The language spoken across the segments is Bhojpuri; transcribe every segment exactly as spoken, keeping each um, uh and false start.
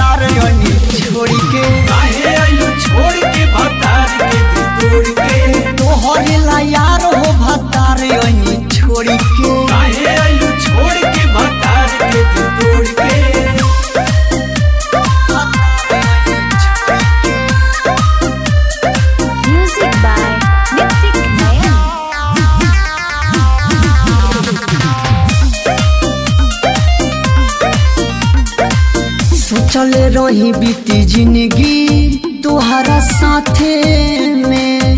भतार योनी छोड़ के काहे आइलू छोड़ के भतार के दिल तोड़ के तोहरे ला यार हो भतार योनी छोड़ के काहे आइलू छोड़ के भतार के दिल तोड़ के Music by Nitik Nayan. सोचल रही बीती जिंदगी तुहरा साथे में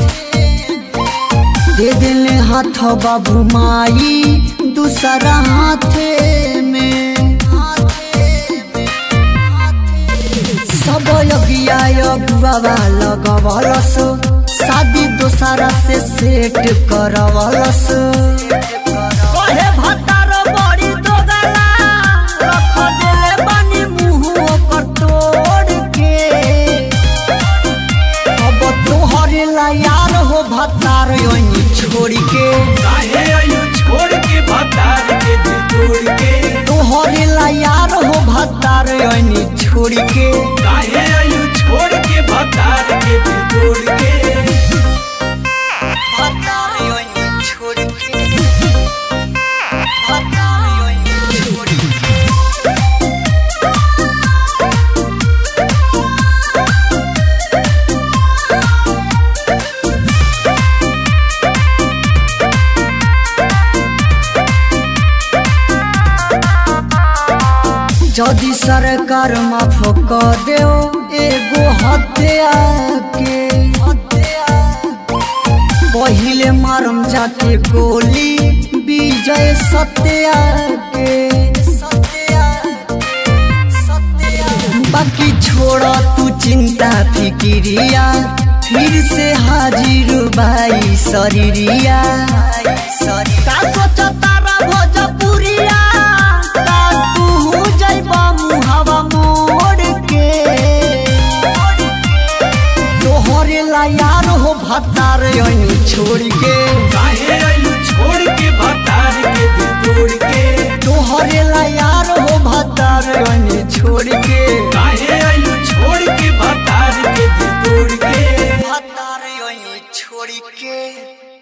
दे दिले हाथ बाबू माई दूसरा हाथे में सब यगिया यगुआ लगवलस शादी दूसरा से सेट करवलस कहे भतार बड़ी दोगला रख देले बानी मुंह पर तोड़ के अब तोहरे ला यार हो भतार योनी छोड़ के काहे आइलू छोड़ के भतार के दिल तोड़ के तोहरे ला यार हो भतार योनी छोड़ के काहे आइलू छोड़ के भतार के दिल तोड़ के भतार योनी छोड़ के भतार योनी छोड़ के जदि सरकार माफ कर देओ एगो हत्या के पहिले मारम जाके गोली विजय सत्या के बाकी छोड़ तू चिंता फिकिरिया फिर से हाजिर भाई शरीरिया का सोचता रा भोजपुरिया का तू जइबा मुहावा मोड़ के तोहरे ला यार हो भतार योनी छोड़ के काहे